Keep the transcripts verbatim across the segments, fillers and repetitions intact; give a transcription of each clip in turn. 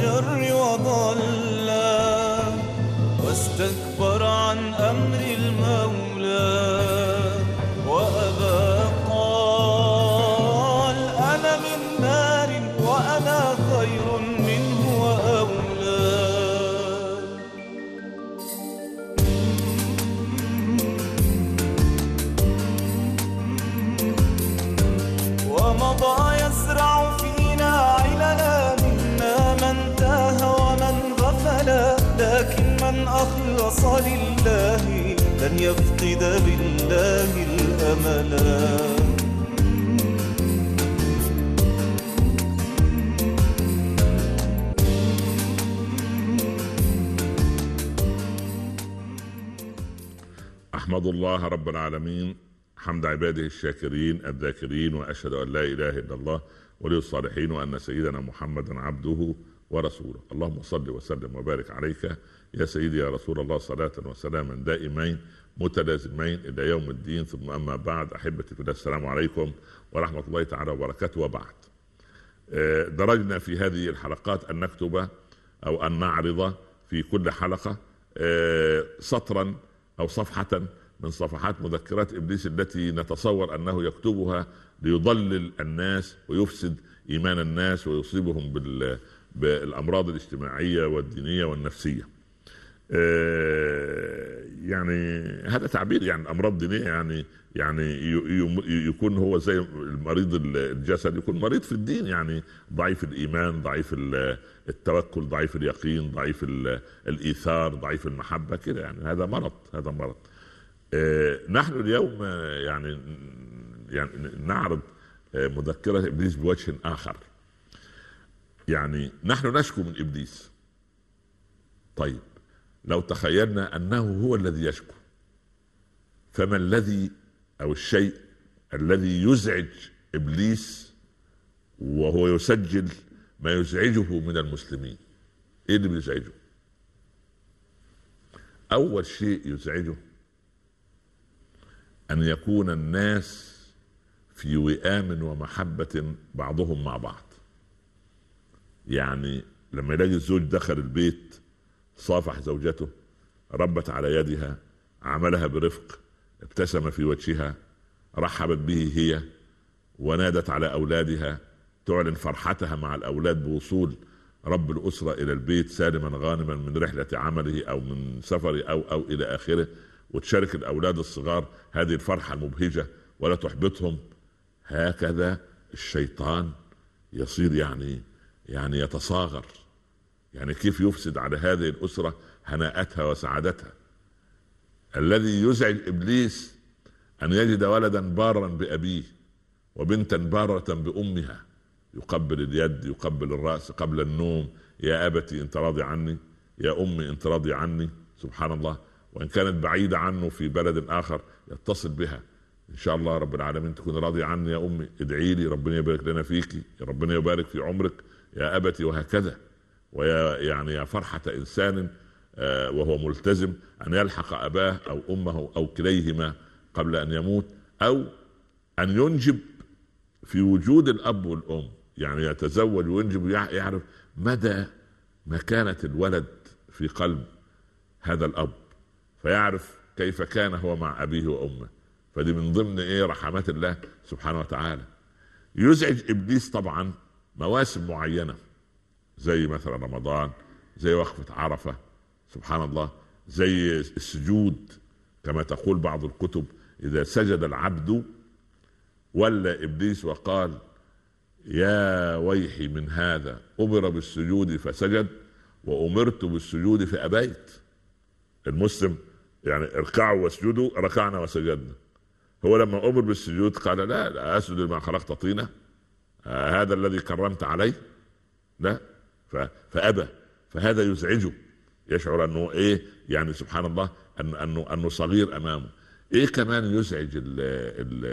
الشر وضلا، واستكبر عن أمر المولى وأبى، قال أنا من نار وأنا خير منه وأولى. ومضى يزرع فينا عللا، منا من تاه ومن غفلا، لكن من أخلص لله لن يفقد بالله الأملا. أحمد الله رب العالمين حمد عباده الشاكرين الذاكرين، وأشهد أن لا إله إلا الله ولي الصالحين، وأن سيدنا محمدا عبده ورسوله. اللهم صل وسلم وبارك عليك يا سيدي يا رسول الله، صلاة وسلاما دائمين متلازمين إلى يوم الدين. ثم أما بعد، أحبتي في الله، السلام عليكم ورحمة الله تعالى وبركاته. وبعد، درجنا في هذه الحلقات أن نكتب أو أن نعرض في كل حلقة سطرا أو صفحة من صفحات مذكرات إبليس التي نتصور أنه يكتبها ليضلل الناس ويفسد إيمان الناس ويصيبهم بالأمراض الاجتماعية والدينية والنفسية. يعني هذا تعبير، يعني أمراض دينية، يعني يعني يكون هو زي المريض الجسد، يكون مريض في الدين، يعني ضعيف الإيمان، ضعيف التوكل، ضعيف اليقين، ضعيف الإيثار، ضعيف المحبة كده. يعني هذا مرض، هذا مرض. نحن اليوم يعني يعني نعرض مذكرة إبليس بوجه آخر. يعني نحن نشكو من إبليس. طيب، لو تخيلنا أنه هو الذي يشكو، فما الذي أو الشيء الذي يزعج إبليس وهو يسجل ما يزعجه من المسلمين؟ إيه اللي بيزعجه؟ أول شيء يزعجه أن يكون الناس في وئام ومحبة بعضهم مع بعض. يعني لما يلاقي الزوج دخل البيت، صافح زوجته، ربت على يدها، عملها برفق، ابتسم في وجهها، رحبت به هي، ونادت على أولادها، تعلن فرحتها مع الأولاد بوصول رب الأسرة إلى البيت سالما غانما من رحلة عمله أو من سفره أو أو إلى آخره، وتشارك الأولاد الصغار هذه الفرحة المبهجة ولا تحبطهم. هكذا الشيطان يصير يعني يعني يتصاغر، يعني كيف يفسد على هذه الأسرة هناءتها وسعادتها. الذي يزعج إبليس أن يجد ولدا بارا بأبيه وبنتا بارة بأمها، يقبل اليد، يقبل الرأس قبل النوم، يا أبتي أنت راضي عني، يا أمي أنت راضي عني. سبحان الله. وإن كانت بعيدة عنه في بلد آخر يتصل بها، إن شاء الله رب العالمين تكون راضي عني يا أمي، ادعي لي ربنا يبارك لنا فيكي، ربنا يبارك في عمرك يا أبتي، وهكذا. ويا يعني يا فرحة إنسان آه وهو ملتزم أن يلحق أباه أو أمه أو كليهما قبل أن يموت، أو أن ينجب في وجود الأب والأم، يعني يتزوج وينجب، يعرف مدى مكانة الولد في قلب هذا الأب، فيعرف كيف كان هو مع أبيه وأمه. فدي من ضمن إيه رحمات الله سبحانه وتعالى. يزعج إبليس طبعا مواسم معينة، زي مثلا رمضان، زي وقفة عرفة، سبحان الله، زي السجود، كما تقول بعض الكتب إذا سجد العبد ولا إبليس وقال يا ويحي من هذا، أمر بالسجود فسجد وأمرت بالسجود فأبيت. المسلم يعني اركعوا واسجدوا، ركعنا وسجدنا. هو لما أمر بالسجود قال لا, لا أسجد لما خلقت طينة، آه هذا الذي كرمت عليه، لا، فأبى. فهذا يزعجه، يشعر أنه إيه، يعني سبحان الله، أن أنه أنه صغير أمامه. إيه كمان يزعج ال ال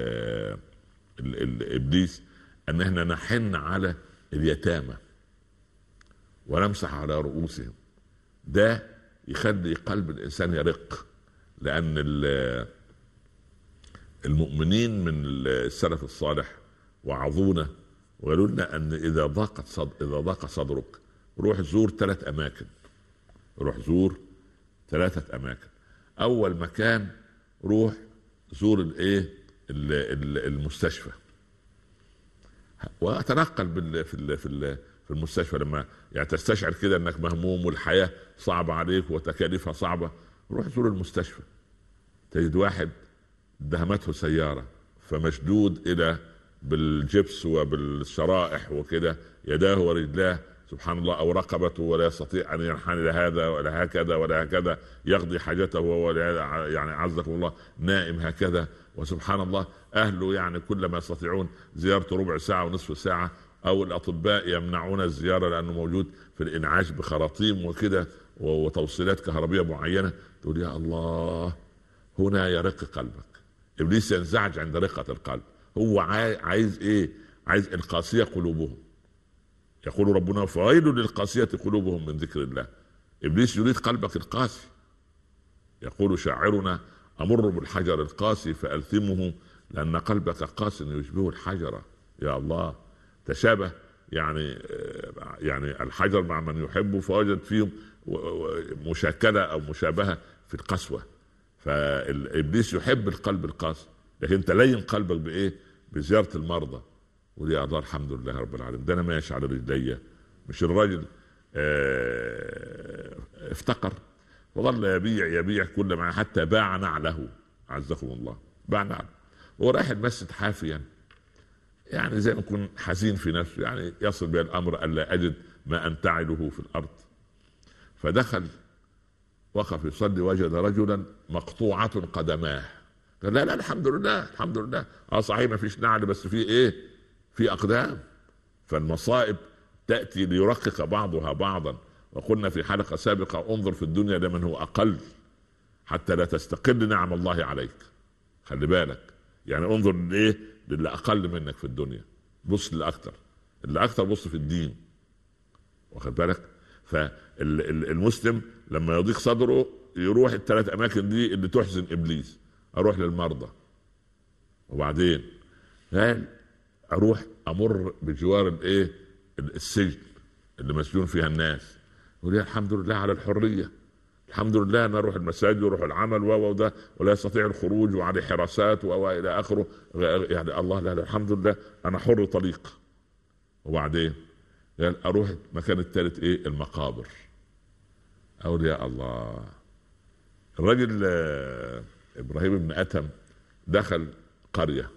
ال ال إبليس؟ أن احنا نحن على اليتامى ونمسح على رؤوسهم. ده يخلي قلب الإنسان يرق، لأن المؤمنين من السلف الصالح وعظونا وقالوا لنا أن إذا ضاقت صد... إذا ضاق صدرك روح زور ثلاث اماكن، روح زور ثلاثة اماكن. اول مكان روح زور الايه المستشفى، واتنقل بال في في في المستشفى لما يعني تستشعر كده انك مهموم والحياه صعبه عليك وتكاليفها صعبه، روح زور المستشفى. تجد واحد دهمته سياره فمشدود الى بالجبس وبالشرائح وكده يداه ورجلاه سبحان الله، او رقبته ولا يستطيع ان ينحني لهذا ولا هكذا ولا هكذا، يقضي حاجته وهو يعني عزكم الله نائم هكذا. وسبحان الله اهله يعني كل ما يستطيعون زيارته ربع ساعه ونصف ساعه، او الاطباء يمنعون الزياره لانه موجود في الانعاش بخراطيم وكده وتوصيلات كهربيه معينه. تقول يا الله، هنا يرق قلبك. ابليس ينزعج عند رقه القلب. هو عايز ايه؟ عايز القاسيه قلوبهم. يقول ربنا فويل للقاسيه قلوبهم من ذكر الله. ابليس يريد قلبك القاسي. يقول شاعرنا امر بالحجر القاسي فالثمه لان قلبك قاس يشبه الحجر. يا الله، تشابه يعني يعني الحجر مع من يحبه فوجد فيهم مشاكله او مشابهه في القسوه. فالابليس يحب القلب القاسي، لكن انت لين قلبك بايه؟ بزياره المرضى. ولي يا الله الحمد لله رب العالمين، ده انا ماشي على رجلي. مش الراجل اه افتقر وظل يبيع يبيع كل ما حتى باع نعله، عزكم الله، باع نعله. هو رايح المسجد حافيا يعني زي ما يكون حزين في نفسه، يعني يصل به الامر الا اجد ما انتعله في الارض. فدخل وقف يصلي وجد رجلا مقطوعة قدماه. قال لا لا الحمد لله الحمد لله، اه صحيح ما فيش نعل بس في ايه؟ في اقدام. فالمصائب تأتي ليرقق بعضها بعضا. وقلنا في حلقة سابقة انظر في الدنيا لمن هو اقل حتى لا تستقل نعم الله عليك. خلي بالك، يعني انظر لايه؟ للي اقل منك في الدنيا، بص للاكثر، اللي اكثر بص في الدين، واخد بالك؟ فالمسلم لما يضيق صدره يروح الثلاث اماكن دي اللي تحزن ابليس. اروح للمرضى، وبعدين اروح امر بجوار الايه السجن اللي مسجون فيها الناس. يقول يا الحمد لله على الحريه، الحمد لله انا اروح المساجد واروح العمل وده ولا يستطيع الخروج وعليه حراسات والى اخره، يعني الله لا لا الحمد لله انا حر طليق. وبعدين يعني اروح مكان الثالث ايه؟ المقابر. اقول يا الله، الرجل ابراهيم بن ادهم دخل قريه،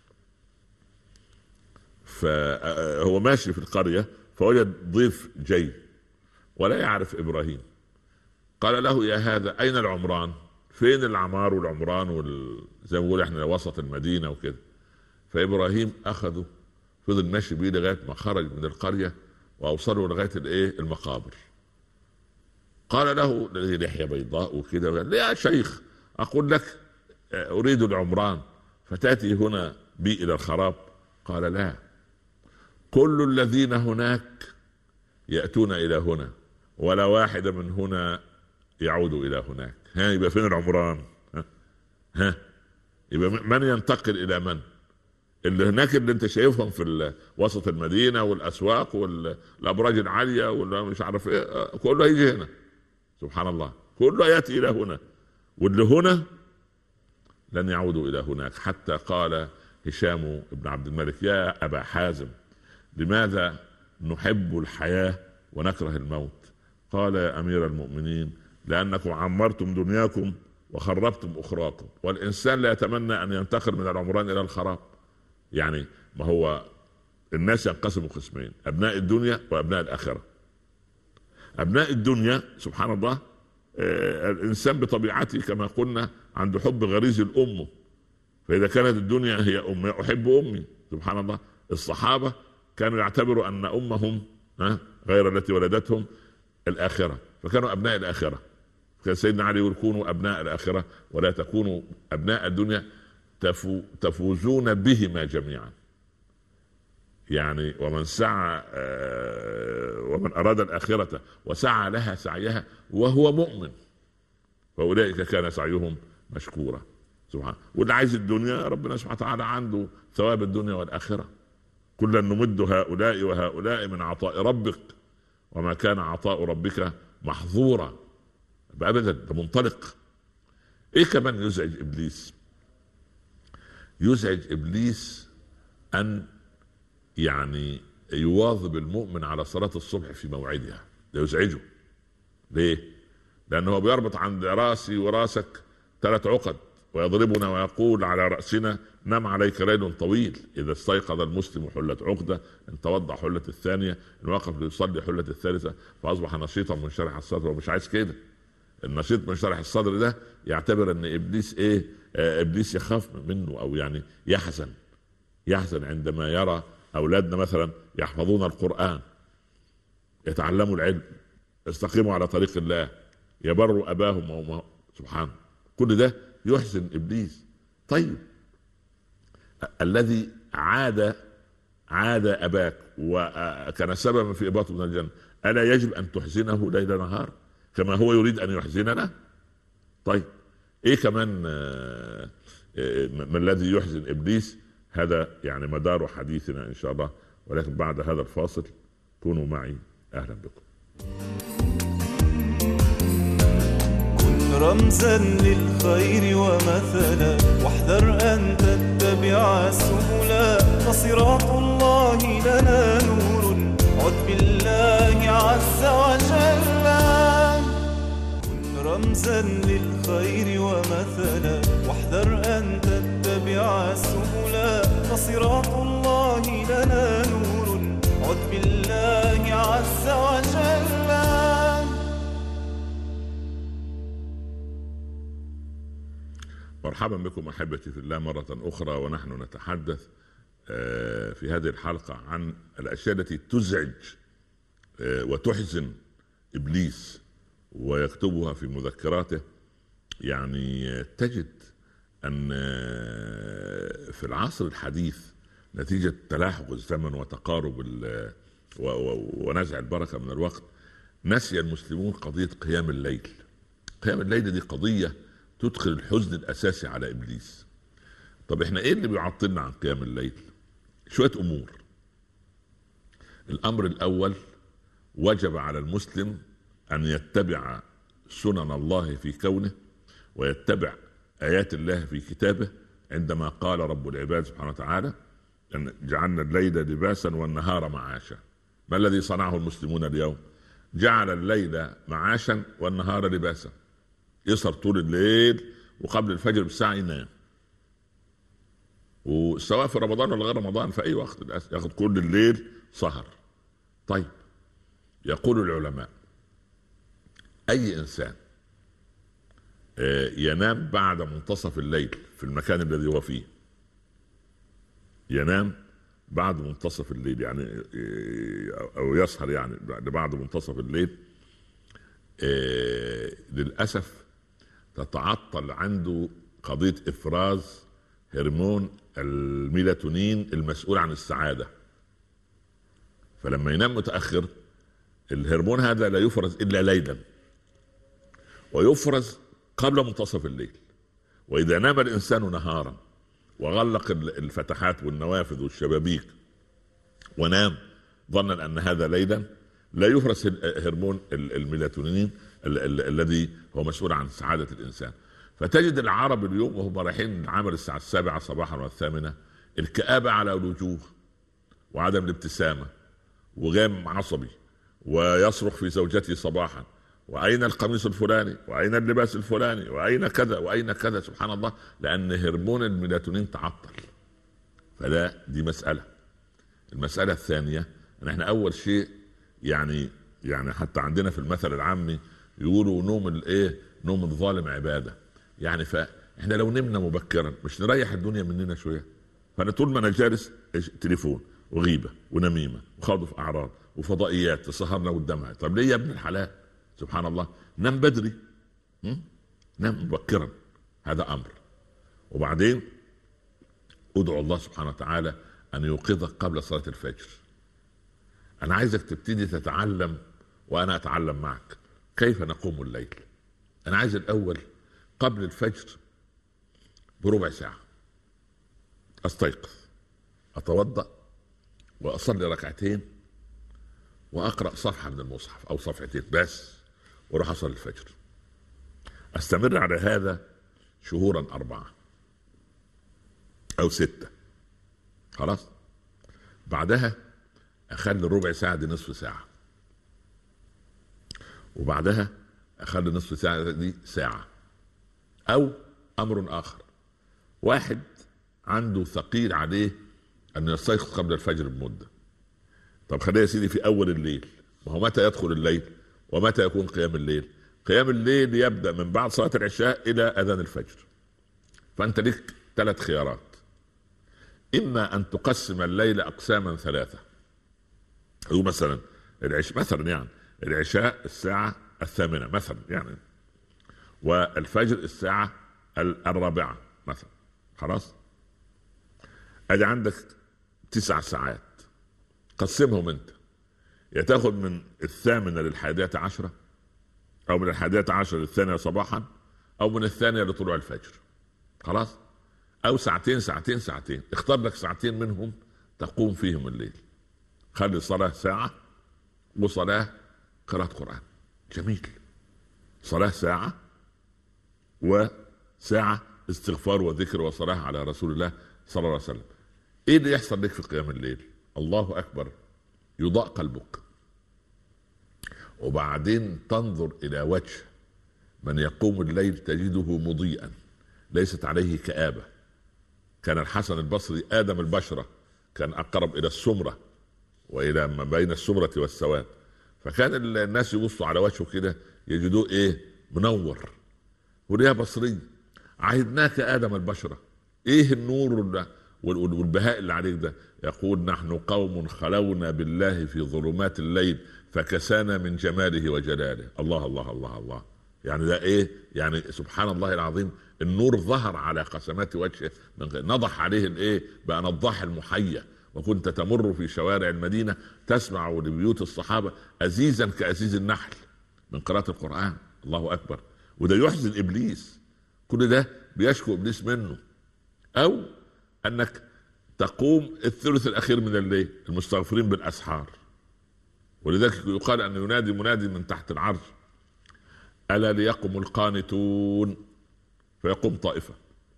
فهو ماشي في القريه فوجد ضيف جاي ولا يعرف ابراهيم. قال له يا هذا اين العمران؟ فين العمار والعمران وال... زي ما بقول احنا وسط المدينه وكده. فابراهيم اخذه فضل ماشي بيه لغايه ما خرج من القريه واوصله لغايه الايه المقابر. قال له لحيه بيضاء وكده يا شيخ اقول لك اريد العمران فتاتي هنا بي الى الخراب. قال لا، كل الذين هناك ياتون الى هنا ولا واحد من هنا يعود الى هناك. ها يبقى فين العمران؟ ها, ها؟ يبقى من ينتقل الى من؟ اللي هناك اللي انت شايفهم في وسط المدينه والاسواق والابراج العاليه ولا مش عارف ايه، كله هيجي هنا. سبحان الله، كله ياتي الى هنا، واللي هنا لن يعودوا الى هناك. حتى قال هشام بن عبد الملك يا ابا حازم لماذا نحب الحياه ونكره الموت؟ قال يا امير المؤمنين لانكم عمرتم دنياكم وخربتم اخراكم، والانسان لا يتمنى ان ينتقل من العمران الى الخراب. يعني ما هو الناس ينقسموا قسمين، ابناء الدنيا وابناء الاخره. ابناء الدنيا سبحان الله آه الانسان بطبيعته كما قلنا عنده حب غريزي لامه، فاذا كانت الدنيا هي امي احب امي. سبحان الله، الصحابه كانوا يعتبروا ان امهم آه غير التي ولدتهم الاخره، فكانوا ابناء الاخره. كان سيدنا علي يقول كونوا ابناء الاخره ولا تكونوا ابناء الدنيا تفو تفوزون بهما جميعا. يعني ومن سعى ومن اراد الاخره وسعى لها سعيها وهو مؤمن فاولئك كان سعيهم مشكورا. سبحان. واللي عايز الدنيا ربنا سبحانه وتعالى عنده ثواب الدنيا والاخره. كلا نمد هؤلاء وهؤلاء من عطاء ربك وما كان عطاء ربك محظورا. ابدا، ده منطلق. ايه كمان يزعج ابليس؟ يزعج ابليس ان يعني يواظب المؤمن على صلاة الصبح في موعدها. ده يزعجه. ليه؟ لانه هو بيربط عند راسي وراسك ثلاث عقد ويضربنا ويقول على رأسنا نم عليك ليل طويل. إذا استيقظ المسلم حلت عقدة، إن توضع حلت الثانية، إن وقف ليصلي حلت الثالثة، فأصبح نشيطا منشرح الصدر. ومش عايز كده. النشيط منشرح الصدر ده يعتبر أن إبليس إيه؟ آه إبليس يخاف منه، أو يعني يحزن يحزن عندما يرى أولادنا مثلا يحفظون القرآن، يتعلموا العلم، يستقيموا على طريق الله، يبروا أباهم وأمهم. سبحان، كل ده يحزن إبليس. طيب، الذي عاد عاد أباك وكان سببا في إباطه من الجنة، ألا يجب أن تحزنه ليل نهار كما هو يريد أن يحزننا؟ طيب، إيه كمان ما الذي يحزن إبليس؟ هذا يعني مدار حديثنا إن شاء الله، ولكن بعد هذا الفاصل كونوا معي. أهلا بكم. رمزا للخير ومثلا، واحذر أن تتبع السبلا، فصراط الله لنا نور، عد بالله عز وجل. كن رمزا للخير ومثلا، واحذر أن تتبع السبلا، فصراط الله لنا نور، عد بالله عز وجل. مرحبا بكم أحبتي في الله مرة أخرى، ونحن نتحدث في هذه الحلقة عن الأشياء التي تزعج وتحزن إبليس ويكتبها في مذكراته. يعني تجد أن في العصر الحديث نتيجة تلاحق الزمن وتقارب ونزع البركة من الوقت، نسي المسلمون قضية قيام الليل. قيام الليل دي قضية تدخل الحزن الأساسي على إبليس. طب إحنا إيه اللي بيعطلنا عن قيام الليل؟ شوية أمور. الأمر الأول، وجب على المسلم أن يتبع سنن الله في كونه، ويتبع آيات الله في كتابه، عندما قال رب العباد سبحانه وتعالى أن جعلنا الليل لباسا والنهار معاشا. ما الذي صنعه المسلمون اليوم؟ جعل الليل معاشا والنهار لباسا. يسهر طول الليل وقبل الفجر بساعة ينام، وسواء في رمضان ولا غير رمضان في أي وقت ياخد كل الليل سهر. طيب، يقول العلماء أي إنسان ينام بعد منتصف الليل في المكان الذي هو فيه، ينام بعد منتصف الليل يعني أو يسهر يعني بعد منتصف الليل، للأسف تتعطل عنده قضية إفراز هرمون الميلاتونين المسؤول عن السعادة. فلما ينام متأخر الهرمون هذا لا يفرز إلا ليلا، ويفرز قبل منتصف الليل. وإذا نام الإنسان نهارا وغلق الفتحات والنوافذ والشبابيك ونام ظنا أن هذا ليلا، لا يفرز هرمون الميلاتونين الذي هو مسؤول عن سعادة الإنسان. فتجد العرب اليوم وهم رايحين العمل الساعة السابعة صباحا والثامنة الكآبة على الوجوه وعدم الابتسامة وغام عصبي ويصرخ في زوجته صباحا، وأين القميص الفلاني، وأين اللباس الفلاني، وأين كذا وأين كذا. سبحان الله، لأن هرمون الميلاتونين تعطل. فلا دي مسألة. المسألة الثانية أن احنا أول شيء يعني يعني حتى عندنا في المثل العامي يقولوا نوم الايه نوم الظالم عبادة. يعني فاحنا لو نمنا مبكرا مش نريح الدنيا مننا شوية؟ فانا طول ما انا جالس تليفون وغيبة ونميمة وخوض في اعراض وفضائيات تسهرنا قدامها. طب ليه يا ابن الحلال؟ سبحان الله، نم بدري، نم مبكرا، هذا امر. وبعدين ادعو الله سبحانه وتعالى ان يوقظك قبل صلاة الفجر. انا عايزك تبتدي تتعلم وانا اتعلم معك كيف نقوم الليل. انا عايز الاول قبل الفجر بربع ساعة استيقظ، اتوضأ واصلي ركعتين وأقرأ صفحة من المصحف أو صفحتين بس وأروح أصلي الفجر. أستمر على هذا شهورا أربعة أو ستة، خلاص. بعدها أخلي ربع ساعة دي نصف ساعة، وبعدها أخلي نصف ساعة دي ساعة. أو أمر آخر، واحد عنده ثقيل عليه أن يستيقظ قبل الفجر بمدة، طب خلينا يا سيدي في أول الليل. وهو متى يدخل الليل ومتى يكون قيام الليل؟ قيام الليل يبدأ من بعد صلاة العشاء إلى أذان الفجر. فأنت لك ثلاث خيارات، إما أن تقسم الليل أقساما ثلاثة. هو مثلا العشاء مثلا يعني العشاء الساعة الثامنة مثلا يعني، والفجر الساعة الرابعة مثلا، خلاص. أدي عندك تسع ساعات، قسمهم أنت، يا تاخد من الثامنة للحادية عشرة، أو من الحادية عشرة للثانية صباحا، أو من الثانية لطلوع الفجر، خلاص. أو ساعتين ساعتين ساعتين، اختار لك ساعتين منهم تقوم فيهم الليل. خلي صلاة ساعة وصلاة قراءة قرآن، جميل. صلاة ساعة وساعة استغفار وذكر وصلاة على رسول الله صلى الله عليه وسلم. ايه اللي يحصل لك في قيام الليل؟ الله اكبر، يضاء قلبك، وبعدين تنظر الى وجه من يقوم الليل تجده مضيئا، ليست عليه كآبة. كان الحسن البصري آدم البشرة، كان اقرب الى السمرة والى ما بين السمرة والسواد، فكان الناس يبصوا على وجهه كده يجدوه ايه؟ منور. وليه بصري؟ عهدناك آدم البشرة، ايه النور والبهاء اللي عليك ده؟ يقول نحن قوم خلونا بالله في ظلمات الليل فكسانا من جماله وجلاله. الله الله الله الله، يعني ده ايه؟ يعني سبحان الله العظيم، النور ظهر على قسمات وجهه، نضح عليه الايه؟ بقى نضاح المحيا. وكنت تمر في شوارع المدينة تسمع لبيوت الصحابة أزيزا كأزيز النحل من قراءة القرآن. الله أكبر. وده يحزن إبليس، كل ده بيشكو إبليس منه. أو أنك تقوم الثلث الأخير من الليل، المستغفرين بالأسحار. ولذلك يقال أن ينادي منادي من تحت العرش: ألا ليقم القانتون فيقوم طائفة،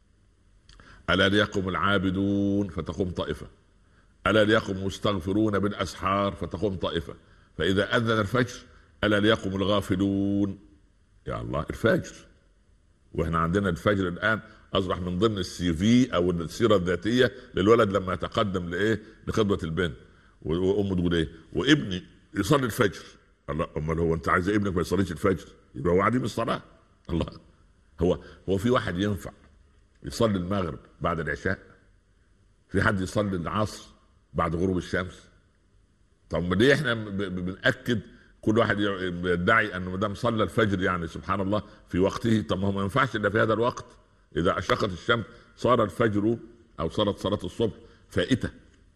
ألا ليقم العابدون فتقوم طائفة، ألا ليقم مستغفرون بالأسحار فتقوم طائفة، فإذا أذن الفجر ألا ليقم الغافلون. يا الله، الفجر. وإحنا عندنا الفجر الآن أصبح من ضمن السي في أو السيرة الذاتية للولد لما يتقدم لإيه؟ لخطبة البنت، وأمه تقول إيه؟ وابني يصلي الفجر. الله، أمال هو أنت عايز ابنك ما يصليش الفجر؟ يبقى هو عديم الصلاة. الله، هو هو في واحد ينفع يصلي المغرب بعد العشاء؟ في حد يصلي العصر بعد غروب الشمس؟ طب ليه احنا بنأكد كل واحد يدعي انه ما دام صلى الفجر يعني سبحان الله في وقته؟ طب ما هو ما ينفعش الا في هذا الوقت. اذا اشرقت الشمس صار الفجر او صارت صلاة الصبح فائتة،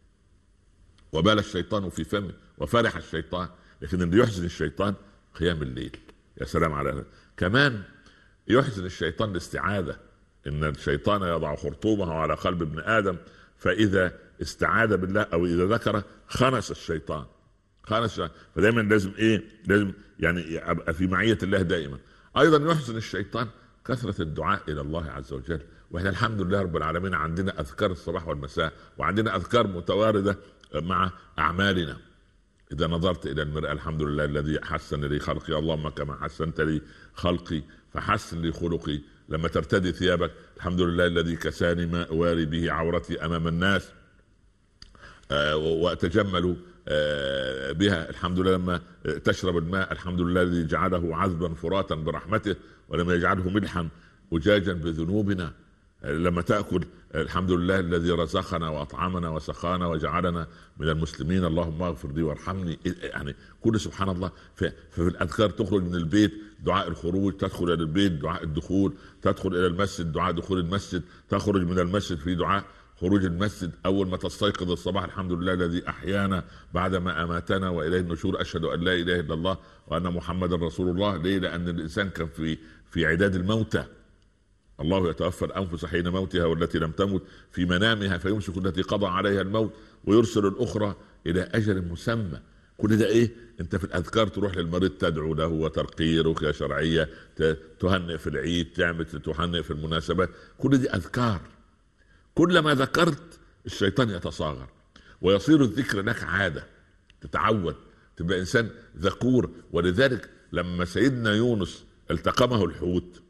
وبال الشيطان في فمه وفرح الشيطان. لكن اللي يحزن الشيطان قيام الليل. يا سلام على هذا. كمان يحزن الشيطان الاستعاذة، ان الشيطان يضع خرطومه على قلب ابن ادم، فاذا استعاذ بالله او اذا ذكر خنس الشيطان خنس. فدايما لازم ايه؟ لازم يعني ابقى في معية الله دائما. ايضا يحزن الشيطان كثرة الدعاء الى الله عز وجل. واحنا الحمد لله رب العالمين عندنا اذكار الصباح والمساء، وعندنا اذكار متواردة مع اعمالنا. اذا نظرت الى المرآة: الحمد لله الذي حسن لي خلقي، اللهم كما حسنت لي خلقي فحسن لي خلقي. لما ترتدي ثيابك: الحمد لله الذي كساني ما أواري به عورتي أمام الناس آه وأتجمل آه بها. الحمد لله لما تشرب الماء: الحمد لله الذي جعله عذبا فراتا برحمته ولم يجعله ملحا أجاجا بذنوبنا. لما تأكل: الحمد لله الذي رزقنا وأطعمنا وسقانا وجعلنا من المسلمين، اللهم اغفر لي وارحمني. يعني كل سبحان الله. ففي الأذكار تخرج من البيت دعاء الخروج، تدخل إلى البيت دعاء الدخول، تدخل إلى المسجد دعاء دخول المسجد، تخرج من المسجد في دعاء خروج المسجد. أول ما تستيقظ الصباح: الحمد لله الذي أحيانا بعدما أماتنا وإليه النشور، أشهد أن لا إله إلا الله وأن محمد رسول الله. ليه؟ لأن الإنسان كان في في عداد الموتى. الله يتوفى الأنفس حين موتها والتي لم تمت في منامها فيمسك التي قضى عليها الموت ويرسل الأخرى إلى أجل مسمى. كل ده ايه؟ انت في الاذكار تروح للمريض تدعو له وترقيه رقيه شرعيه، تهنئ في العيد، تعمل تهنئ في المناسبات، كل دي اذكار. كلما ذكرت الشيطان يتصاغر ويصير الذكر لك عاده، تتعود، تبقى انسان ذكور. ولذلك لما سيدنا يونس التقمه الحوت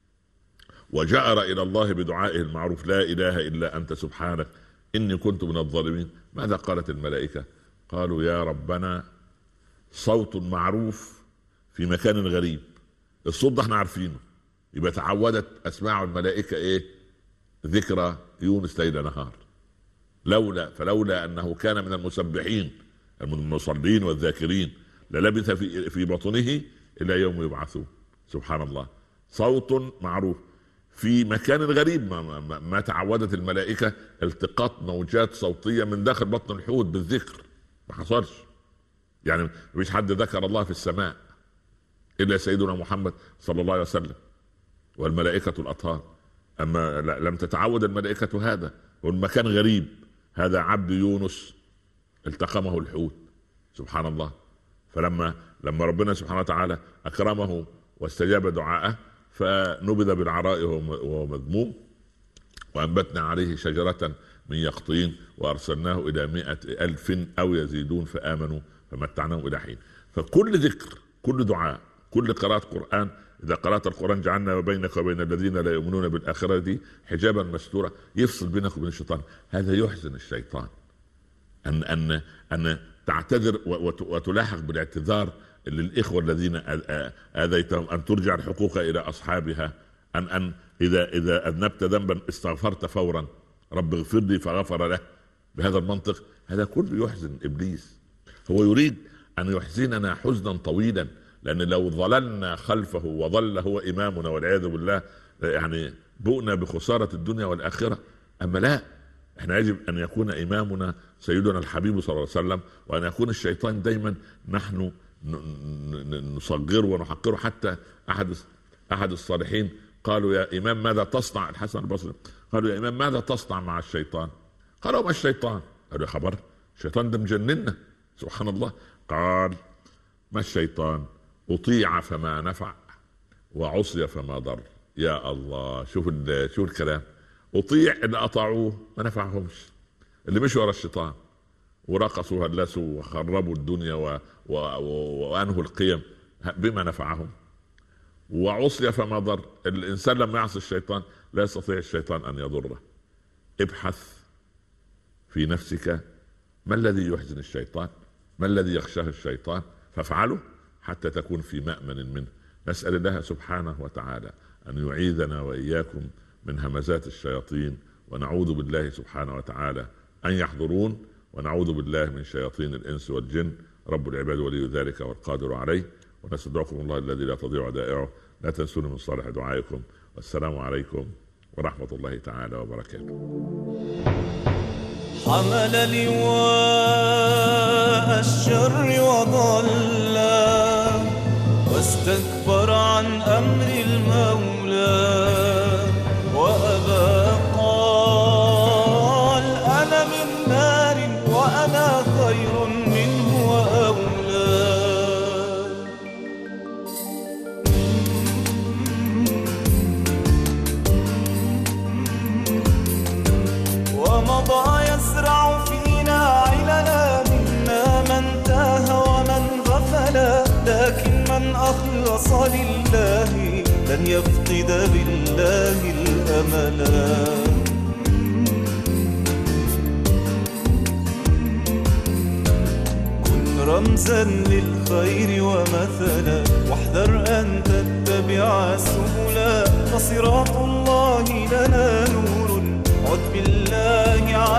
وجأر الى الله بدعائه المعروف لا اله الا انت سبحانك اني كنت من الظالمين، ماذا قالت الملائكه؟ قالوا يا ربنا صوت معروف في مكان غريب. الصوت ده احنا عارفينه، يبقى تعودت اسماع الملائكه ايه؟ ذكرى يونس ليل نهار. لولا فلولا انه كان من المسبحين المصلين والذاكرين للبث في في بطنه الى يوم يبعثون. سبحان الله، صوت معروف في مكان غريب. ما, ما, ما تعودت الملائكه التقاط موجات صوتيه من داخل بطن الحوت بالذكر، ما حصلش. يعني مفيش حد ذكر الله في السماء الا سيدنا محمد صلى الله عليه وسلم والملائكه الاطهار. اما لم تتعود الملائكه هذا، والمكان غريب. هذا عبد يونس التقمه الحوت، سبحان الله. فلما لما ربنا سبحانه وتعالى اكرمه واستجاب دعاءه فنبذ بالعراء وهو مذموم، وانبتنا عليه شجره من يقطين وارسلناه الى مائة الف او يزيدون فامنوا فمتعناهم الى حين. فكل ذكر، كل دعاء، كل قراءة قرآن، إذا قرأت القرآن جعلنا وبينك وبين الذين لا يؤمنون بالآخرة دي حجابا مستورا يفصل بينك وبين الشيطان. هذا يحزن الشيطان أن أن أن تعتذر وتلاحق بالاعتذار للإخوة الذين آذيتهم، أن ترجع الحقوق إلى أصحابها، أن أن إذا إذا أذنبت ذنبا استغفرت فورا رب اغفر لي فغفر له. بهذا المنطق هذا كله يحزن إبليس. هو يريد أن يحزننا حزنا طويلا، لأن لو ظللنا خلفه وظل هو إمامنا والعياذ بالله يعني بؤنا بخسارة الدنيا والآخرة. أما لا، احنا يجب أن يكون إمامنا سيدنا الحبيب صلى الله عليه وسلم، وأن يكون الشيطان دايما نحن نصغره ونحقره. حتى أحد أحد الصالحين قالوا يا إمام ماذا تصنع؟ الحسن البصري قالوا يا إمام ماذا تصنع مع الشيطان؟ قالوا ما الشيطان؟ قالوا يا خبر، الشيطان ده مجننا. سبحان الله. قال ما الشيطان؟ أطيع فما نفع وعصي فما ضر. يا الله، شوف شوف الكلام. أطيع اللي أطاعوه ما نفعهمش، اللي مشوا ورا الشيطان ورقصوا وهلسوا وخربوا الدنيا و... و... وأنهوا القيم بما نفعهم. وعصي فما ضر، الإنسان لما يعصي الشيطان لا يستطيع الشيطان أن يضره. ابحث في نفسك ما الذي يحزن الشيطان، ما الذي يخشاه الشيطان، فافعله حتى تكون في مأمن منه. نسأل الله سبحانه وتعالى أن يعيذنا وإياكم من همزات الشياطين، ونعوذ بالله سبحانه وتعالى أن يحضرون، ونعوذ بالله من شياطين الإنس والجن. رب العباد ولي ذلك والقادر عليه. ونستودعكم الله الذي لا تضيع ودائعه. لا تنسون من صالح دعائكم، والسلام عليكم ورحمة الله تعالى وبركاته. حمل لواء الشر وضل واستكبر عن أمر المولى وأبى، قال أنا من نار وأنا خير منه وأولى. ومضى يزرع فينا علنا، منا من تاه ومن غفل، لكن من أخلص لله لن يفقد بالله الأملا. كن رمزا للخير ومثلا، واحذر أن تتبع السبلا، فصراط الله لنا نور، عد بالله